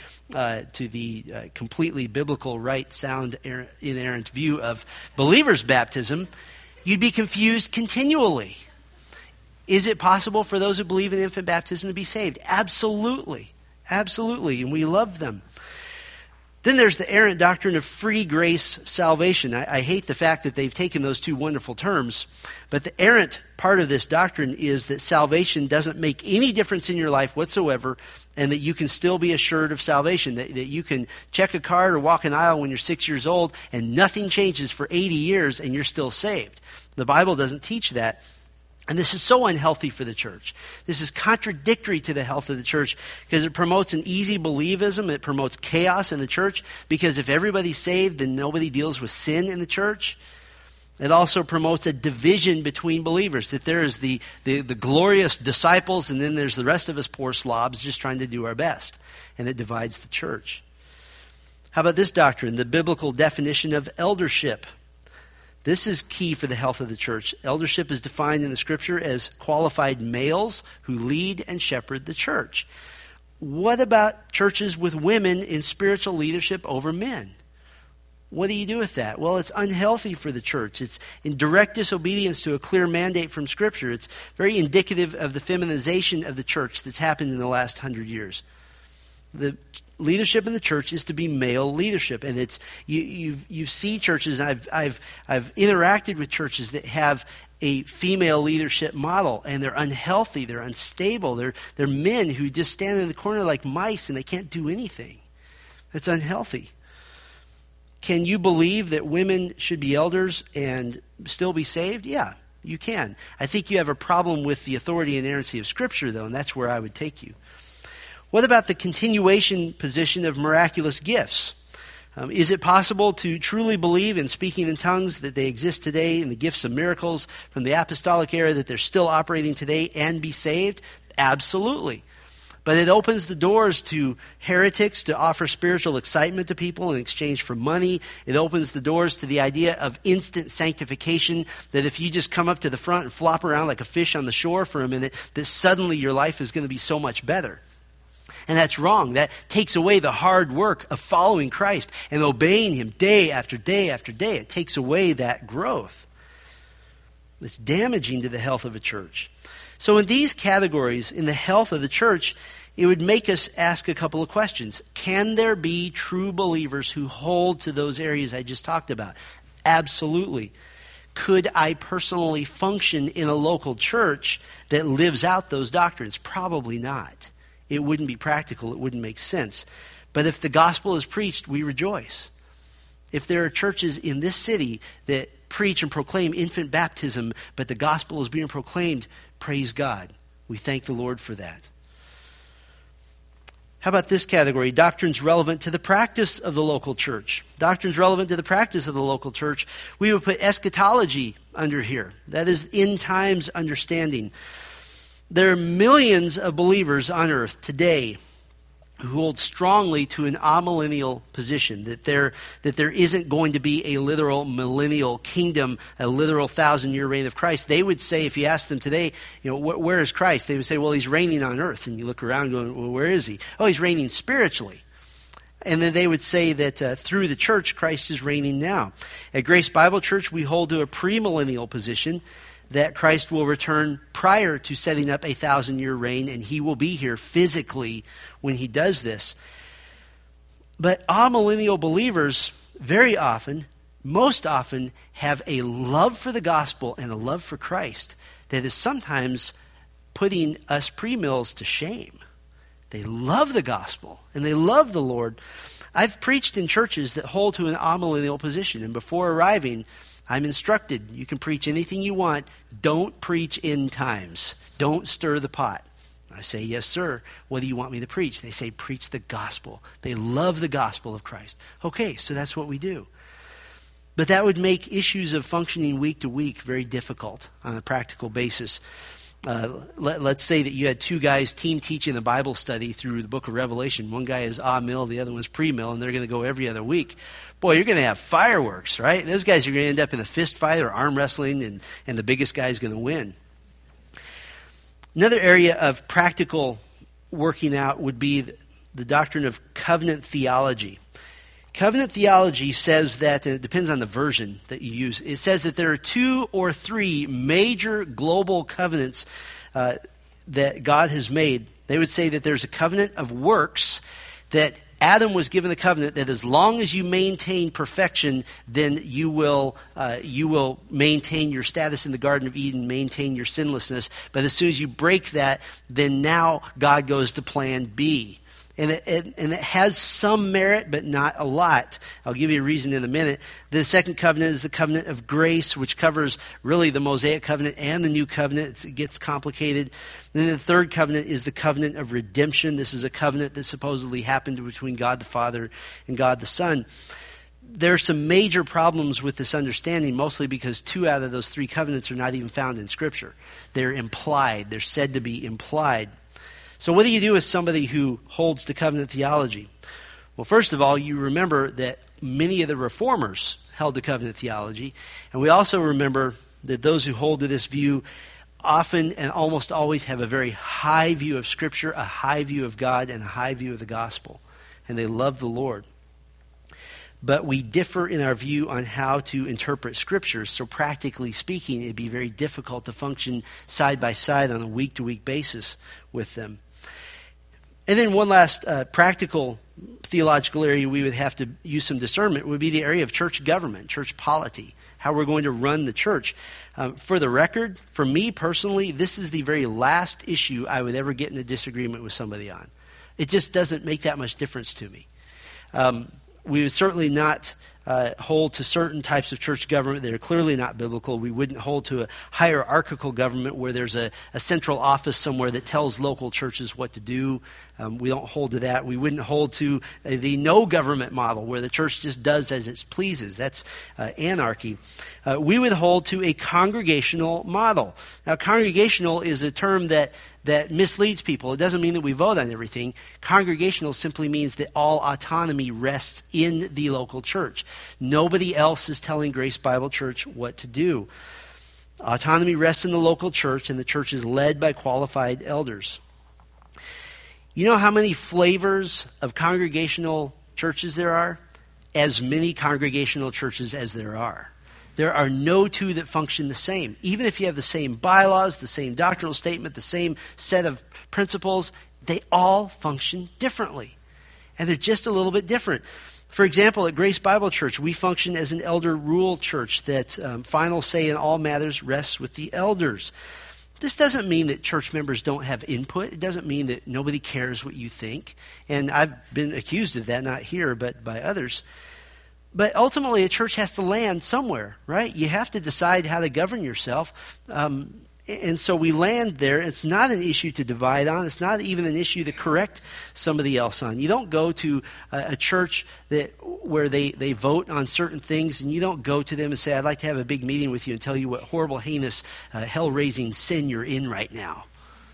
Speaker 1: completely biblical, right, sound, inerrant view of believers' baptism, you'd be confused continually. Is it possible for those who believe in infant baptism to be saved? Absolutely. Absolutely, and we love them. Then there's the errant doctrine of free grace salvation. I hate the fact that they've taken those two wonderful terms, but the errant part of this doctrine is that salvation doesn't make any difference in your life whatsoever, and that you can still be assured of salvation, that you can check a card or walk an aisle when you're 6 years old, and nothing changes for 80 years, and you're still saved. The Bible doesn't teach that. And this is so unhealthy for the church. This is contradictory to the health of the church because it promotes an easy believism. It promotes chaos in the church because if everybody's saved, then nobody deals with sin in the church. It also promotes a division between believers, that there is the glorious disciples and then there's the rest of us poor slobs just trying to do our best. And it divides the church. How about this doctrine, the biblical definition of eldership? This is key for the health of the church. Eldership is defined in the Scripture as qualified males who lead and shepherd the church. What about churches with women in spiritual leadership over men? What do you do with that? Well, it's unhealthy for the church. It's in direct disobedience to a clear mandate from Scripture. It's very indicative of the feminization of the church that's happened in the last 100 years. The leadership in the church is to be male leadership, and it's you see churches. I've interacted with churches that have a female leadership model, and they're unhealthy, they're unstable, they're men who just stand in the corner like mice and they can't do anything. That's unhealthy. Can you believe that women should be elders and still be saved? Yeah, you can. I think you have a problem with the authority and inerrancy of Scripture, though, and that's where I would take you. What about the continuation position of miraculous gifts? Is it possible to truly believe in speaking in tongues, that they exist today, and the gifts of miracles from the apostolic era, that they're still operating today, and be saved? Absolutely. But it opens the doors to heretics to offer spiritual excitement to people in exchange for money. It opens the doors to the idea of instant sanctification, that if you just come up to the front and flop around like a fish on the shore for a minute, that suddenly your life is going to be so much better. And that's wrong. That takes away the hard work of following Christ and obeying Him day after day after day. It takes away that growth. It's damaging to the health of a church. So in these categories, in the health of the church, it would make us ask a couple of questions. Can there be true believers who hold to those areas I just talked about? Absolutely. Could I personally function in a local church that lives out those doctrines? Probably not. It wouldn't be practical. It wouldn't make sense. But if the gospel is preached, we rejoice. If there are churches in this city that preach and proclaim infant baptism, but the gospel is being proclaimed, praise God. We thank the Lord for that. How about this category? Doctrines relevant to the practice of the local church. Doctrines relevant to the practice of the local church. We would put eschatology under here. That is end times understanding. There are millions of believers on earth today who hold strongly to an amillennial position, that there isn't going to be a literal millennial kingdom, a literal 1,000-year reign of Christ. They would say, if you ask them today, where is Christ? They would say, well, He's reigning on earth. And you look around going, well, where is He? Oh, He's reigning spiritually. And then they would say that through the church, Christ is reigning now. At Grace Bible Church, we hold to a premillennial position, that Christ will return prior to setting up a 1,000-year reign, and He will be here physically when He does this. But amillennial believers very often, most often, have a love for the gospel and a love for Christ that is sometimes putting us premills to shame. They love the gospel and they love the Lord. I've preached in churches that hold to an amillennial position, and before arriving, I'm instructed, you can preach anything you want. Don't preach end times. Don't stir the pot. I say, yes, sir. What do you want me to preach? They say, preach the gospel. They love the gospel of Christ. Okay, so that's what we do. But that would make issues of functioning week to week very difficult on a practical basis. Let's say that you had two guys team teaching a Bible study through the book of Revelation. One guy is mill, the other one's pre-mill, and they're going to go every other week. Boy, you're going to have fireworks, right? Those guys are going to end up in a fist fight or arm wrestling, and the biggest guy is going to win. Another area of practical working out would be the doctrine of covenant theology. Covenant theology says that, and it depends on the version that you use, it says that there are 2 or 3 major global covenants that God has made. They would say that there's a covenant of works, that Adam was given the covenant that as long as you maintain perfection, then you will maintain your status in the Garden of Eden, maintain your sinlessness. But as soon as you break that, then now God goes to plan B. And it has some merit, but not a lot. I'll give you a reason in a minute. The second covenant is the covenant of grace, which covers really the Mosaic covenant and the new covenant. It gets complicated. And then the third covenant is the covenant of redemption. This is a covenant that supposedly happened between God the Father and God the Son. There are some major problems with this understanding, mostly because 2 out of those 3 covenants are not even found in Scripture. They're implied. They're said to be implied. So what do you do with somebody who holds to covenant theology? Well, first of all, you remember that many of the reformers held to covenant theology, and we also remember that those who hold to this view often and almost always have a very high view of Scripture, a high view of God, and a high view of the gospel, and they love the Lord. But we differ in our view on how to interpret Scripture, so practically speaking, it'd be very difficult to function side by side on a week-to-week basis with them. And then one last practical theological area we would have to use some discernment would be the area of church government, church polity, how we're going to run the church. For the record, for me personally, this is the very last issue I would ever get in a disagreement with somebody on. It just doesn't make that much difference to me. We would certainly not hold to certain types of church government that are clearly not biblical. We wouldn't hold to a hierarchical government where there's a central office somewhere that tells local churches what to do. We don't hold to that. We wouldn't hold to the no government model where the church just does as it pleases. That's anarchy. We would hold to a congregational model. Now, congregational is a term that misleads people. It doesn't mean that we vote on everything. Congregational simply means that all autonomy rests in the local church. Nobody else is telling Grace Bible Church what to do. Autonomy rests in the local church, and the church is led by qualified elders. You know how many flavors of congregational churches there are? As many congregational churches as there are. There are no two that function the same. Even if you have the same bylaws, the same doctrinal statement, the same set of principles, they all function differently. And they're just a little bit different. For example, at Grace Bible Church, we function as an elder rule church that final say in all matters rests with the elders. This doesn't mean that church members don't have input. It doesn't mean that nobody cares what you think. And I've been accused of that, not here, but by others. But ultimately, a church has to land somewhere, right? You have to decide how to govern yourself. And so we land there. It's not an issue to divide on. It's not even an issue to correct somebody else on. You don't go to a church where they vote on certain things, and you don't go to them and say, I'd like to have a big meeting with you and tell you what horrible, heinous, hell-raising sin you're in right now.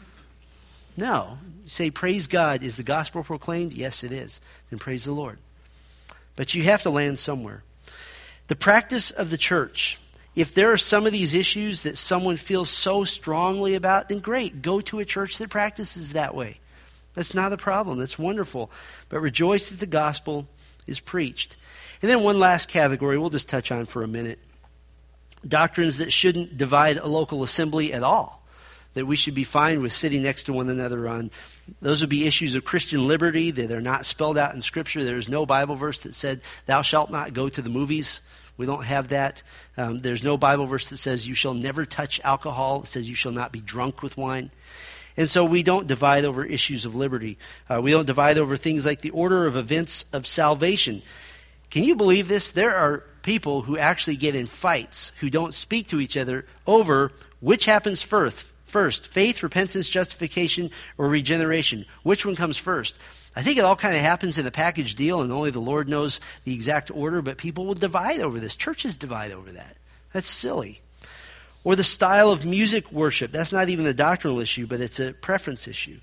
Speaker 1: No. You say, praise God. Is the gospel proclaimed? Yes, it is. Then praise the Lord. But you have to land somewhere. The practice of the church. If there are some of these issues that someone feels so strongly about, then great. Go to a church that practices that way. That's not a problem. That's wonderful. But rejoice that the gospel is preached. And then one last category we'll just touch on for a minute. Doctrines that shouldn't divide a local assembly at all. That we should be fine with sitting next to one another on. Those would be issues of Christian liberty that are not spelled out in Scripture. There is no Bible verse that said, thou shalt not go to the movies. We don't have that. There's no Bible verse that says you shall never touch alcohol. It says you shall not be drunk with wine. And so we don't divide over issues of liberty. We don't divide over things like the order of events of salvation. Can you believe this? There are people who actually get in fights, who don't speak to each other over which happens first, faith, repentance, justification, or regeneration. Which one comes first? I think it all kind of happens in a package deal, and only the Lord knows the exact order, but people will divide over this. Churches divide over that. That's silly. Or the style of music worship. That's not even a doctrinal issue, but it's a preference issue.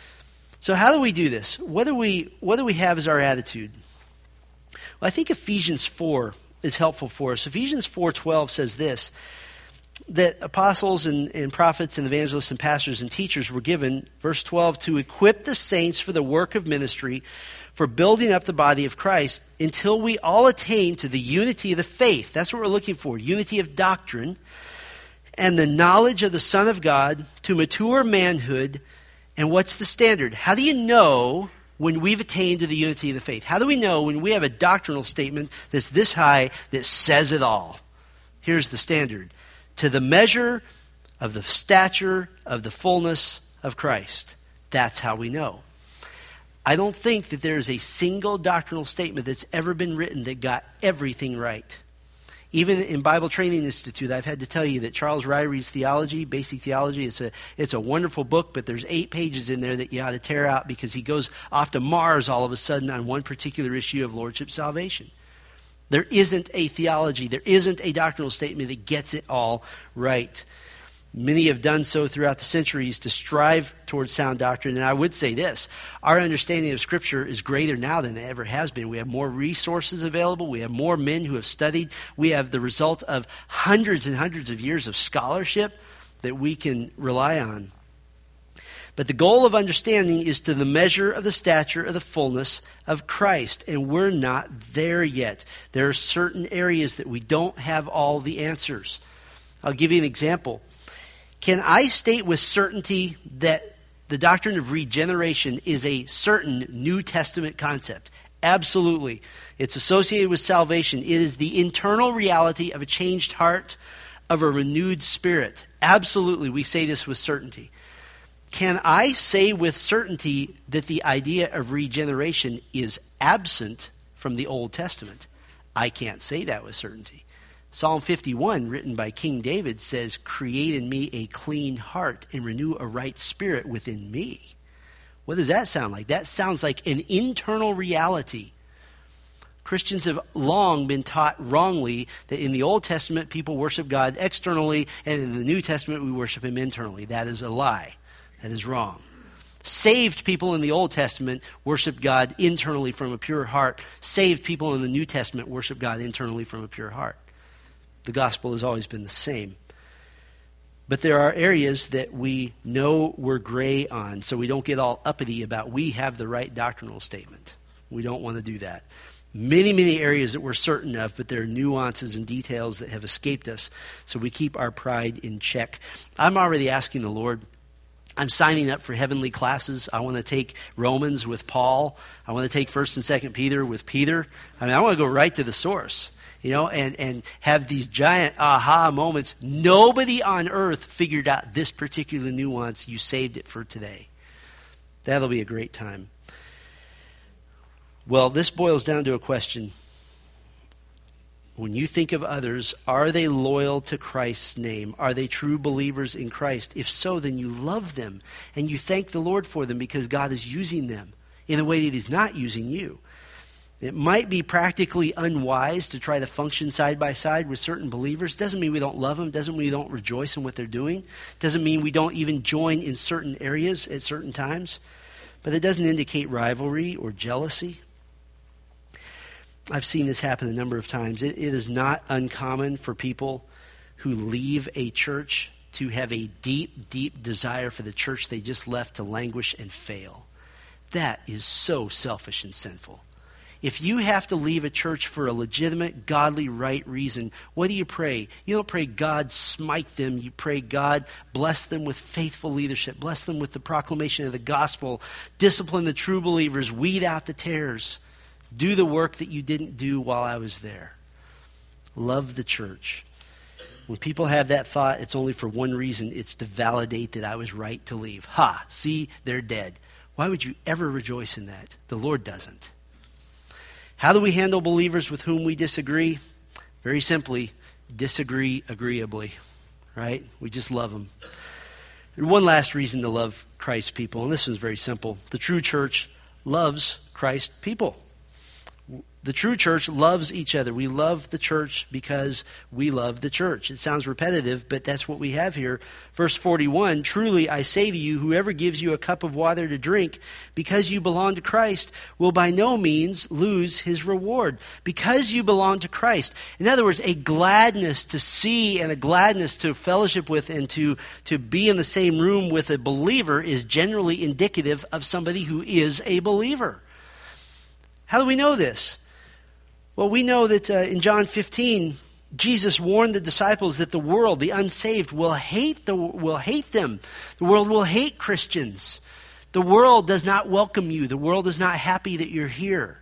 Speaker 1: So how do we do this? What do we have as our attitude? Well, I think Ephesians 4 is helpful for us. Ephesians 4:12 says this, that apostles and prophets and evangelists and pastors and teachers were given, verse 12, to equip the saints for the work of ministry, for building up the body of Christ, until we all attain to the unity of the faith. That's what we're looking for, unity of doctrine, and the knowledge of the Son of God, to mature manhood. And what's the standard? How do you know when we've attained to the unity of the faith? How do we know when we have a doctrinal statement that's this high that says it all? Here's the standard. To the measure of the stature of the fullness of Christ. That's how we know. I don't think that there is a single doctrinal statement that's ever been written that got everything right. Even in Bible Training Institute, I've had to tell you that Charles Ryrie's theology, Basic Theology, it's a wonderful book, but there's 8 pages in there that you ought to tear out because he goes off to Mars all of a sudden on one particular issue of lordship salvation. There isn't a theology, there isn't a doctrinal statement that gets it all right. Many have done so throughout the centuries to strive towards sound doctrine. And I would say this, our understanding of Scripture is greater now than it ever has been. We have more resources available. We have more men who have studied. We have the result of hundreds and hundreds of years of scholarship that we can rely on. But the goal of understanding is to the measure of the stature of the fullness of Christ. And we're not there yet. There are certain areas that we don't have all the answers. I'll give you an example. Can I state with certainty that the doctrine of regeneration is a certain New Testament concept? Absolutely. It's associated with salvation. It is the internal reality of a changed heart, of a renewed spirit. Absolutely, we say this with certainty. Can I say with certainty that the idea of regeneration is absent from the Old Testament? I can't say that with certainty. Psalm 51, written by King David, says, "Create in me a clean heart and renew a right spirit within me." What does that sound like? That sounds like an internal reality. Christians have long been taught wrongly that in the Old Testament people worship God externally, and in the New Testament we worship Him internally. That is a lie. That is wrong. Saved people in the Old Testament worship God internally from a pure heart. Saved people in the New Testament worship God internally from a pure heart. The gospel has always been the same. But there are areas that we know we're gray on, so we don't get all uppity about we have the right doctrinal statement. We don't want to do that. Many, many areas that we're certain of, but there are nuances and details that have escaped us, so we keep our pride in check. I'm already asking the Lord. I'm signing up for heavenly classes. I want to take Romans with Paul. I want to take 1st and 2nd Peter with Peter. I want to go right to the source. And have these giant aha moments. Nobody on earth figured out this particular nuance. You saved it for today. That'll be a great time. Well, this boils down to a question. When you think of others, are they loyal to Christ's name? Are they true believers in Christ? If so, then you love them and you thank the Lord for them because God is using them in a way that He's not using you. It might be practically unwise to try to function side by side with certain believers. Doesn't mean we don't love them. Doesn't mean we don't rejoice in what they're doing. Doesn't mean we don't even join in certain areas at certain times. But it doesn't indicate rivalry or jealousy. I've seen this happen a number of times. It is not uncommon for people who leave a church to have a deep, deep desire for the church they just left to languish and fail. That is so selfish and sinful. If you have to leave a church for a legitimate, godly, right reason, what do you pray? You don't pray God smite them. You pray God bless them with faithful leadership. Bless them with the proclamation of the gospel. Discipline the true believers. Weed out the tares. Do the work that you didn't do while I was there. Love the church. When people have that thought, it's only for one reason. It's to validate that I was right to leave. Ha, see, they're dead. Why would you ever rejoice in that? The Lord doesn't. How do we handle believers with whom we disagree? Very simply, disagree agreeably, right? We just love them. There's one last reason to love Christ's people, and this one's very simple. The true church loves Christ's people. The true church loves each other. We love the church because we love the church. It sounds repetitive, but that's what we have here. Verse 41, "Truly I say to you, whoever gives you a cup of water to drink because you belong to Christ will by no means lose his reward." Because you belong to Christ. In other words, a gladness to see and a gladness to fellowship with and to be in the same room with a believer is generally indicative of somebody who is a believer. How do we know this? Well, we know that in John 15, Jesus warned the disciples that the world, the unsaved, will hate them. The world will hate Christians. The world does not welcome you. The world is not happy that you're here.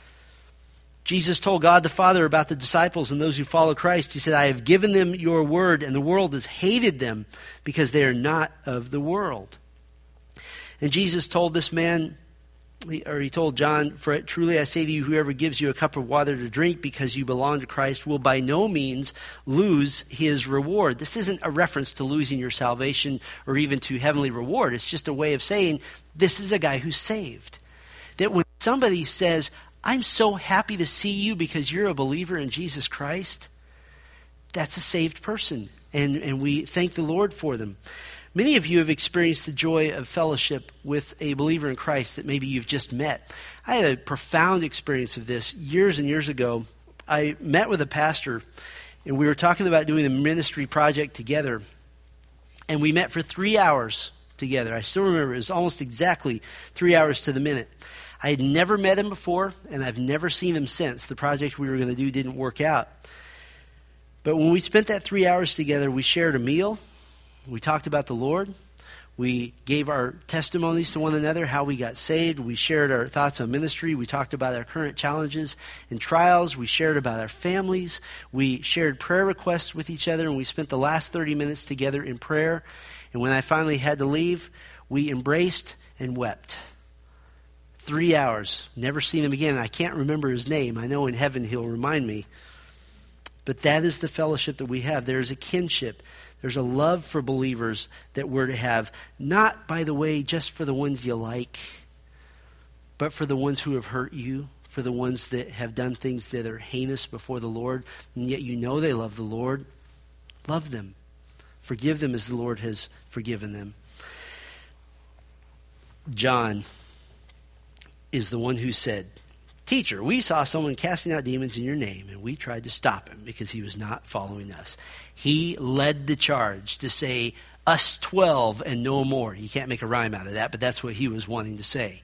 Speaker 1: Jesus told God the Father about the disciples and those who follow Christ. He said, "I have given them your word, and the world has hated them because they are not of the world." And Jesus told this man, or he told John, "For truly I say to you, whoever gives you a cup of water to drink because you belong to Christ will by no means lose his reward." This isn't a reference to losing your salvation or even to heavenly reward. It's just a way of saying this is a guy who's saved. That when somebody says, "I'm so happy to see you because you're a believer in Jesus Christ," that's a saved person. and we thank the Lord for them. Many of you have experienced the joy of fellowship with a believer in Christ that maybe you've just met. I had a profound experience of this years and years ago. I met with a pastor, and we were talking about doing a ministry project together. And we met for 3 hours together. I still remember it was almost exactly 3 hours to the minute. I had never met him before, and I've never seen him since. The project we were going to do didn't work out. But when we spent that 3 hours together, we shared a meal. We talked about the Lord. We gave our testimonies to one another, how we got saved. We shared our thoughts on ministry. We talked about our current challenges and trials. We shared about our families. We shared prayer requests with each other, and we spent the last 30 minutes together in prayer. And when I finally had to leave, we embraced and wept. 3 hours. Never seen him again. I can't remember his name. I know in heaven he'll remind me. But that is the fellowship that we have. There is a kinship. There's a love for believers that we're to have, not, by the way, just for the ones you like, but for the ones who have hurt you, for the ones that have done things that are heinous before the Lord, and yet you know they love the Lord. Love them. Forgive them as the Lord has forgiven them. John is the one who said, "Teacher, we saw someone casting out demons in your name, and we tried to stop him because he was not following us." He led the charge to say, "Us 12 and no more." You can't make a rhyme out of that, but that's what he was wanting to say.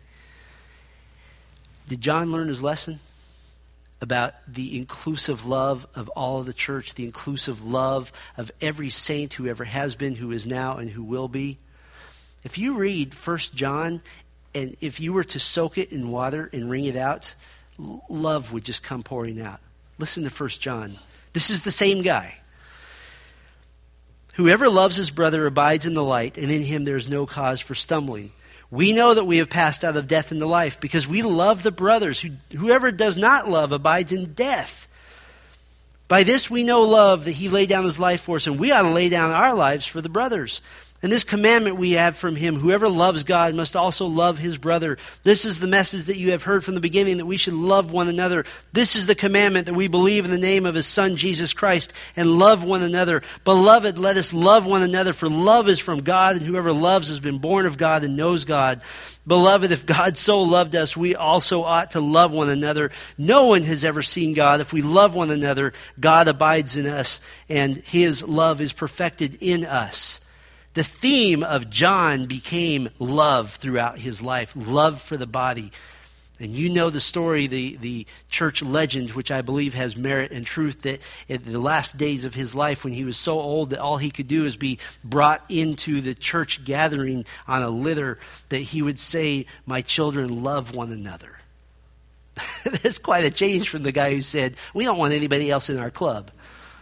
Speaker 1: Did John learn his lesson about the inclusive love of all of the church, the inclusive love of every saint who ever has been, who is now, and who will be? If you read 1 John, and if you were to soak it in water and wring it out, love would just come pouring out. Listen to 1 John. This is the same guy. "Whoever loves his brother abides in the light, and in him there is no cause for stumbling. We know that we have passed out of death into life because we love the brothers. Whoever does not love abides in death. By this we know love, that he laid down his life for us, and we ought to lay down our lives for the brothers. And this commandment we have from him, whoever loves God must also love his brother. This is the message that you have heard from the beginning, that we should love one another. This is the commandment, that we believe in the name of his Son, Jesus Christ, and love one another. Beloved, let us love one another, for love is from God, and whoever loves has been born of God and knows God. Beloved, if God so loved us, we also ought to love one another. No one has ever seen God. If we love one another, God abides in us, and his love is perfected in us." The theme of John became love throughout his life, love for the body. And you know the story, the church legend, which I believe has merit and truth, that at the last days of his life, when he was so old that all he could do is be brought into the church gathering on a litter, that he would say, "My children, love one another." That's quite a change from the guy who said, "We don't want anybody else in our club."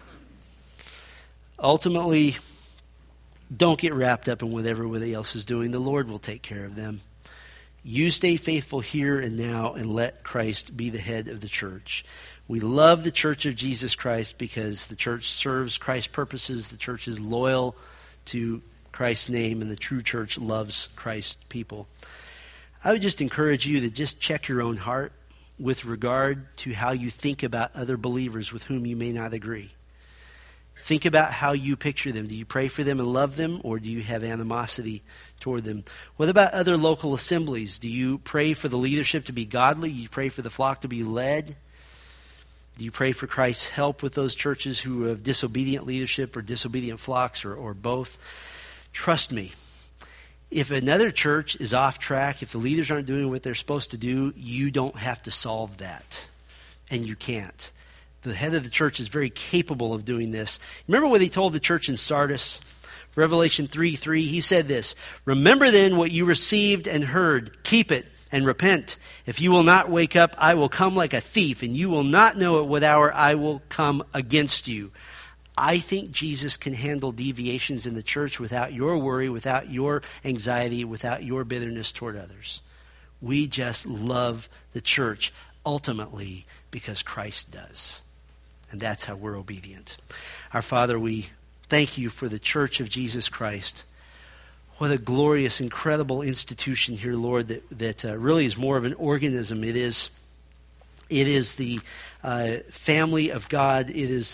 Speaker 1: Ultimately, don't get wrapped up in what everybody else is doing. The Lord will take care of them. You stay faithful here and now, and let Christ be the head of the church. We love the church of Jesus Christ because the church serves Christ's purposes. The church is loyal to Christ's name, and the true church loves Christ's people. I would just encourage you to just check your own heart with regard to how you think about other believers with whom you may not agree. Think about how you picture them. Do you pray for them and love them, or do you have animosity toward them? What about other local assemblies? Do you pray for the leadership to be godly? Do you pray for the flock to be led? Do you pray for Christ's help with those churches who have disobedient leadership or disobedient flocks, or both? Trust me, if another church is off track, if the leaders aren't doing what they're supposed to do, you don't have to solve that. And you can't. The head of the church is very capable of doing this. Remember what he told the church in Sardis? Revelation 3:3, he said this, "Remember then what you received and heard. Keep it and repent. If you will not wake up, I will come like a thief, and you will not know at what hour I will come against you." I think Jesus can handle deviations in the church without your worry, without your anxiety, without your bitterness toward others. We just love the church ultimately because Christ does. And that's how we're obedient. Our Father, we thank you for the church of Jesus Christ. What a glorious, incredible institution here, Lord, that really is more of an organism. It is the family of God. It is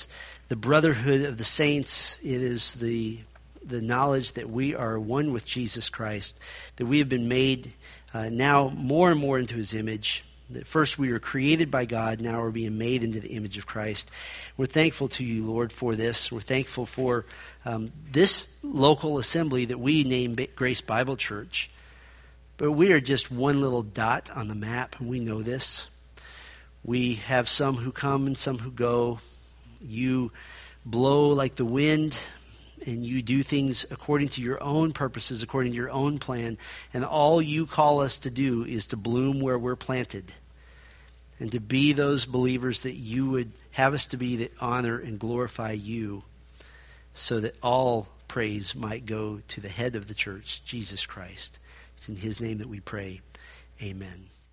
Speaker 1: the brotherhood of the saints. It is the knowledge that we are one with Jesus Christ, that we have been made now more and more into his image. That first we were created by God, now we're being made into the image of Christ. We're thankful to you, Lord, for this. We're thankful for this local assembly that we name Grace Bible Church. But we are just one little dot on the map, and we know this. We have some who come and some who go. You blow like the wind, and you do things according to your own purposes, according to your own plan. And all you call us to do is to bloom where we're planted and to be those believers that you would have us to be, that honor and glorify you, so that all praise might go to the head of the church, Jesus Christ. It's in his name that we pray. Amen.